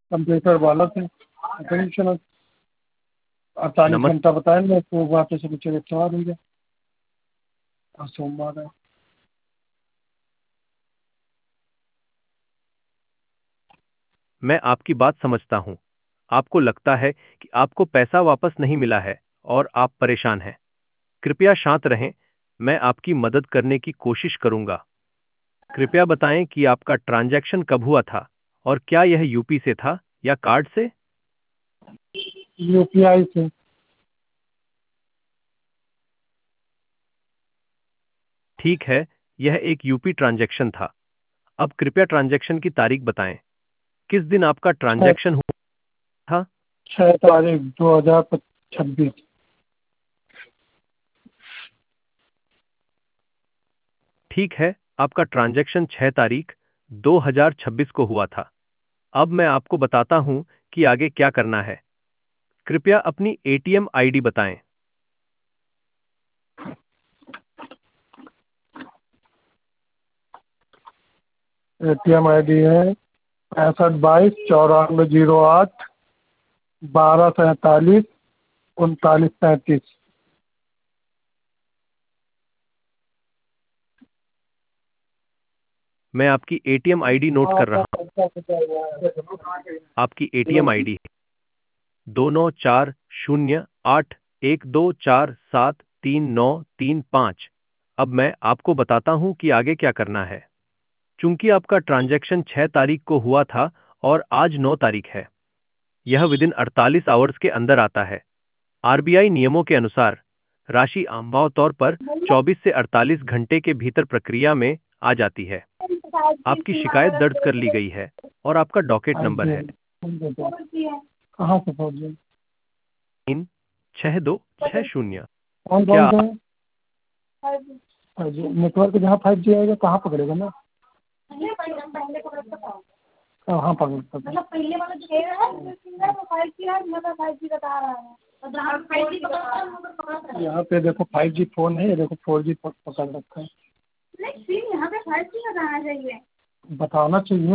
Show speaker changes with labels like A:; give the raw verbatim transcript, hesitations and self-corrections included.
A: Computer वाला थे tension अड़तालीस
B: नमस्ते।
A: घंटा बताएंगे तो वापस से नीचे रखवा देंगे। आज सोमवार है।
B: मैं आपकी बात समझता हूँ। आपको लगता है कि आपको पैसा वापस नहीं मिला है और आप परेशान हैं। कृपया शांत रहें, मैं आपकी मदद करने की कोशिश करूंगा। कृपया बताएं कि आपका ट्रांजैक्शन कब हुआ था और क्या यह यूपी से था या कार्ड से?
A: यूपीआई से।
B: ठीक है, यह एक यूपी ट्रांजैक्शन था। अब कृपया ट्रांजैक्शन की तारीख बताएं। किस दिन आपका
A: छः
B: ट्रांजैक्शन हुआ था?
A: छः तारीख दो हजार छब्बीस।
B: ठीक है, आपका ट्रांजैक्शन छह तारीख दो हज़ार छब्बीस को हुआ था। अब मैं आपको बताता हूं कि आगे क्या करना है। कृपया अपनी एटीएम आईडी बताएं।
A: एटीएम आई डी है पैंसठ बाईस चौरानवे जीरो आठ बारह सैंतालीस उनतालीस पैंतीस।
B: मैं आपकी एटीएम आईडी नोट कर रहा हूं। आपकी एटीएम आईडी है दो नौ चार शून्य आठ एक दो चार सात तीन नौ तीन पाँच। अब मैं आपको बताता हूं कि आगे क्या करना है। चूंकि आपका ट्रांजैक्शन छह तारीख को हुआ था और आज नौ तारीख है, यह विदिन अड़तालीस आवर्स के अंदर आता है। आरबीआई नियमों के अनुसार राशि आमतौर तौर पर चौबीस से अड़तालीस घंटे के भीतर प्रक्रिया में आ जाती है। आपकी शिकायत दर्ज कर ली गई है और आपका डॉकेट
A: फाइव
B: नंबर
A: जी
B: है
A: कहाँ से फाइव जी?
B: तीन छह दो छह शून्य।
A: कौन
B: क्या
A: कौन से हैं? फाइव जी नेटवर्क जहाँ फाइव जी आएगा कहाँ पकड़ेगा ना? कहाँ पकड़ सकते?
C: मतलब पहले वाला जो है वो फाइव जी है, मतलब फाइव जी बता रहा है और जहाँ फाइव जी बता रहा है वहाँ पर पकड़ा रहा है।
A: यहाँ पे देखो फाइव जी फोन है, ये देखो फोर जी पकड़ रखा है।
C: नहीं सिम यहाँ पे फाइव जी बताना चाहिए।
A: बताना चाहिए।